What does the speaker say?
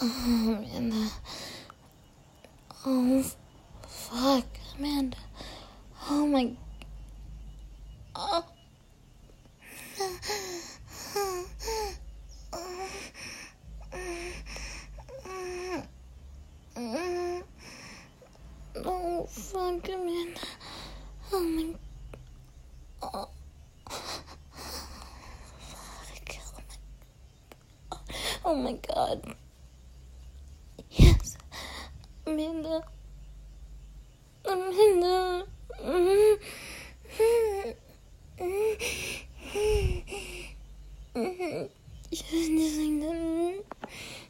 Amanda. Oh, fuck, Amanda. Oh my. Oh. Oh, fuck, Amanda. Oh my. Oh. Fuck. Oh my god. Yes. Amanda. Amanda. Just like that.